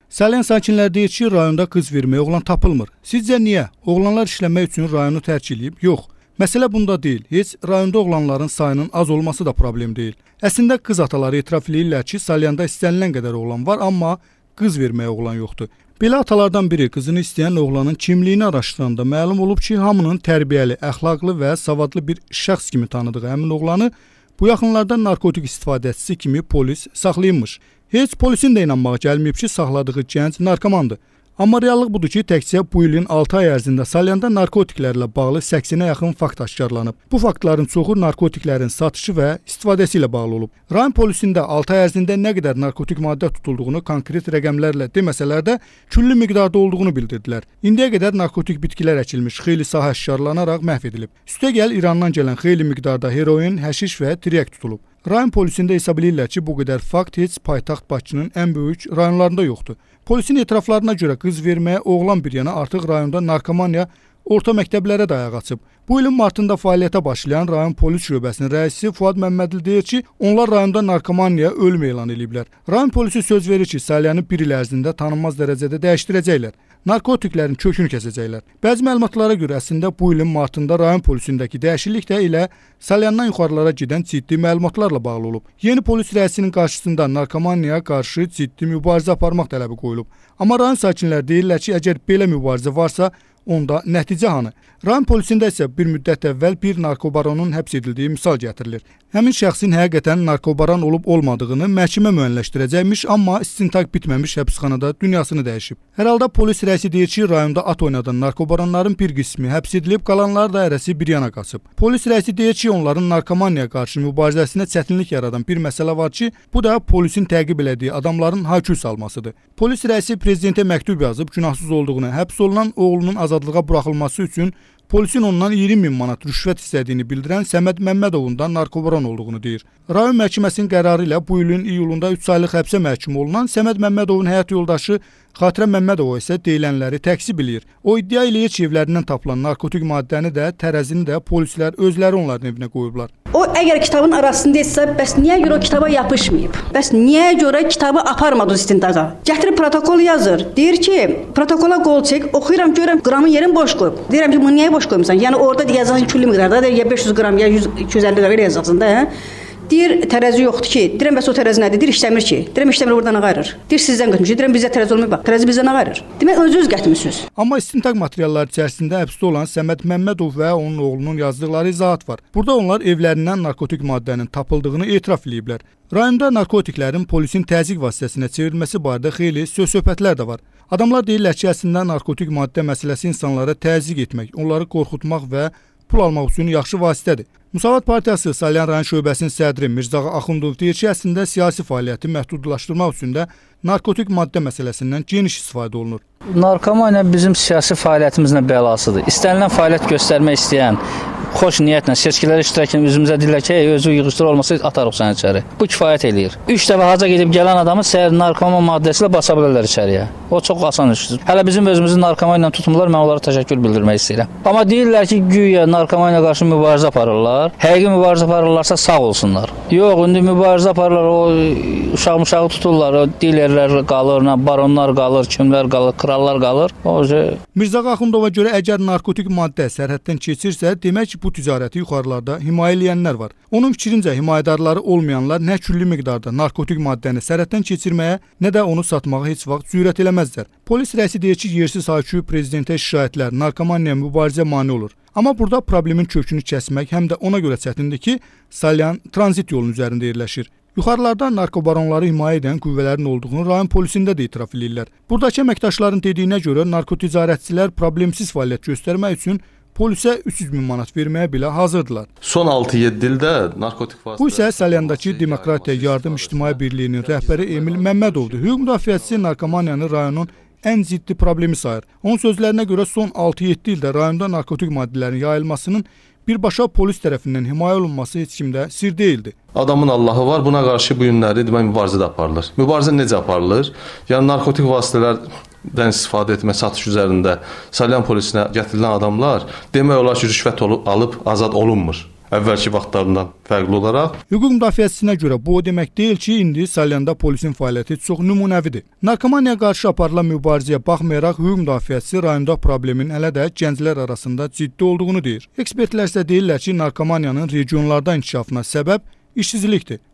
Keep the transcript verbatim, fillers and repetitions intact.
Salyan sakinləri deyir ki, rayonda qız verməyə oğlan tapılmır. Sizcə niyə? Oğlanlar işləmək üçün rayonu tərk edib? Yox. Məsələ bunda deyil. Heç rayonda oğlanların sayının az olması da problem deyil. Əslində qız ataları etiraf edirlər ki, Salyanda istənilən qədər oğlan var, amma qız verməyə oğlan yoxdur. Belə atalardan biri qızını istəyən oğlanın kimliyini araşdıranda məlum olub ki, hamının tərbiyəli, əxlaqlı və savadlı bir şəxs kimi tanıdığı həmin oğlanı bu yaxınlarda narkotik istifadəçisi kimi polis saxlayırmış. Heç polisin də inanmağa gəlməyib ki, saxladığı gənc narkomandır. Amma reallıq budur ki, təkcə bu ilin altı ay ərzində Salyanda narkotiklərlə bağlı səksənə yaxın fakt aşkarlanıb. Bu faktların çoxu narkotiklərin satışı və istifadəsi ilə bağlı olub. Rayon polisində altı ay ərzində nə qədər narkotik maddə tutulduğunu konkret rəqəmlərlə deməsələr də küllü miqdarda olduğunu bildirdilər. İndiyə qədər narkotik bitkilər əkilmiş xeyli sahə aşkarlanaraq məhv edilib. Üstəgəl İrandan gələn xeyli miqdarda heroin, həşiş və tiryək tutulub. Rayon polisində hesab edirlər ki, bu qədər fakt heç paytaxt Bakının ən böyük rayonlarında yoxdur. Polisin etiraflarına görə qız verməyə oğlan bir yana artıq rayonda narkomaniya orta məktəblərə də ayaq açıb. Bu ilin martında fəaliyyətə başlayan rayon polis şöbəsinin rəisi Fuad Məmmədli deyir ki, onlar rayonda narkomaniya ölüm elan ediblər. Rayon polisi söz verir ki, Salyanı bir il ərzində tanınmaz dərəcədə dəyişdirəcəklər. Narkotiklərin kökünü kəsəcəklər. Bəzi məlumatlara görə əslində bu ilin martında rayon polisindəki dəyişiklik də ilə Salyandan yuxarılara gedən ciddi məlumatlarla bağlı olub. Yeni polis rəisinin qarşısında narkomaniyaya qarşı ciddi mübarizə aparmaq tələbi qoyulub. Amma rayon sakinləri deyirlər ki, əgər belə mübarizə varsa, onda nəticə hanı? Rayon polisində isə bir müddət əvvəl bir narkobaronun həbs edildiyi misal gətirilir. Həmin şəxsin həqiqətən narkobaron olub-olmadığını məhkəmə müəyyənləşdirəcəkmiş, amma istintaq bitməmiş həbsxanada dünyasını dəyişib. Hər halda polis rəisi deyir ki, rayonda at oynadan narkobaronların bir qismi həbs edilib, qalanlar da hərəsi bir yana qaçıb. Polis rəisi deyir ki, onların narkomaniya qarşı mübarizəsinə çətinlik yaradan bir məsələ var ki, bu da polisin təqib elədiyi adamların haykül salmasıdır. Polis rəisi prezidentə məktub yazıb, günahsız olduğunu, həbs olunan oğlunun azadlığa buraxılması üçün polisin ondan iyirmi min manat rüşvət istədiyini bildirən Səməd Məmmədovun da narkobaron olduğunu deyir. Rayon məhkəməsinin qərarı ilə bu ilin iyulunda üç aylıq həbsə məhkum olunan Səməd Məmmədovun həyat yoldaşı Xatirə Məmmədova isə deyilənləri təkzib eləyir. O iddia eləyir ki, evlərindən tapılan narkotik maddəni də, tərəzini də polislər özləri onların evinə qoyublar. O əgər kitabın arasındaysa, bəs niyə görə o kitaba yapışmayıb? Bəs niyə görə kitabı aparmadı istintaqa? Gətirib protokol yazır. Deyir ki, protokola qol çək, oxuyuram, görürəm qramın yerini boş qoyub. Deyirəm ki, bunu niyə boş qoymusan? Yəni orada yazacaqsan küllü miqdarda, ya beş yüz qram, ya yüz iki yüz əlli qram yazacaqsan da, hə? Deyir, tərəzi yoxdur ki. Deyirəm, bəs o tərəzi nədir? Deyir, işləmir ki. Deyirəm, işləmir, oradan ağarır. Deyir, sizdən götürmüş. Deyirəm, bizə tərəzi olmayıb, bax. Tərəzi bizdən ağarır. Demək, özünüz gətirmişsiniz. Amma istintaq materialları içərisində həbsdə olan Səməd Məmmədov və onun oğlunun yazdıqları izahat var. Burada onlar evlərindən narkotik maddənin tapıldığını etiraf ediblər. Rayonda narkotiklərin polisin təzyiq vasitəsinə çevrilməsi barədə xeyli söz-söhbətlər də var. Adamlar deyirlər ki, əslində narkotik maddə məsələsi insanlara təzyiq etmək, onları qorxutmaq və pul almaq üçün yaxşı vasitədir. Müsavat Partiyası Salyan rayon şöbəsinin sədri Mirzağa Axundov deyir ki, əslində siyasi fəaliyyəti məhdudlaşdırmaq üçün də narkotik maddə məsələsindən geniş istifadə olunur. Narkomaniya bizim siyasi fəaliyyətimizin bəlasıdır. İstənilən fəaliyyət göstərmək istəyən, xoş niyyətlə seçkilərə iştirak edən üzümüzə deyirlər ki, özü yığışdır olmasa atarıq səni içəri. Bu kifayət eləyir. Üç dəfə haca gedib gələn adamı səhər narkoman maddəsi ilə basa bilərlər içəriyə. O çox asan işdir. Hələ bizim özümüzün narkomaniya tutmurlar, mən onlara təşəkkür bildirmək istəyirəm. Amma deyirlər ki, güya narkomaniya qarşı mübarizə aparırlar. Həqiqi mübarizə aparırlarsa sağ olsunlar. Yox, indi mübarizə aparırlar, o uşaq-muşağı tuturlar, o dilerlər qalır, baronlar qalır, kimlər qalır, krallar qalır. O Mirzağa Axundova görə əgər narkotik maddə sərhəddən keçirsə, demək ki, bu ticarəti yuxarılarda himayə eləyənlər var. Onun fikrincə himayədarları olmayanlar nə küllü miqdarda narkotik maddəni sərhəddən keçirməyə, nə də onu satmağa heç vaxt cürət eləməzlər. Polis rəisi deyir ki, yersiz haykü prezidentə şikayətlər narkomaniya mübarizə mane olur. Amma burada problemin kökünü kəsmək həm də ona görə çətindir ki, Salyan tranzit yolunun üzərində yerləşir. Yuxarılarda narkobaronları himayə edən qüvvələrin olduğunu rayon polisində də etiraf edirlər. Buradakı əməkdaşların dediyinə görə narkoticarətçilər problemsiz fəaliyyət göstərmək üçün polisə üç yüz min manat verməyə belə hazırdılar. Son altı yeddi ildə narkotik vasitə... Bu isə Salyandakı Demokratiya Yardım İctimai Birliyinin rəhbəri Emil Məmmədovdur. Hüquq müdafiəçisi narkomaniyanı rayonun ən ciddi problemi sayır. Onun sözlərinə görə son altı yeddi ildə rayonda narkotik maddələrin yayılmasının birbaşa polis tərəfindən himayə olunması heç kimdə sir deyildi. Adamın Allahı var, buna qarşı bu günləri demək mübarizə də aparılır. Mübarizə necə aparılır? Yəni narkotik vasitələrdən istifadə etmə, satış üzərində Salyan polisinə gətirilən adamlar demək olar ki, rüşvət alıb azad olunmur. əvvəlki vaxtlarından fərqli olaraq. Hüquq müdafiəçisinə görə bu o demək deyil ki, indi Salyanda polisin fəaliyyəti çox nümunəvidir. Narkomaniyaya qarşı aparılan mübarizəyə baxmayaraq hüquq müdafiəçisi rayonda problemin hələ də gənclər arasında ciddi olduğunu deyir. Ekspertlər isə deyirlər ki, narkomaniyanın regionlarda inkişafına səbəb işsizlikdir.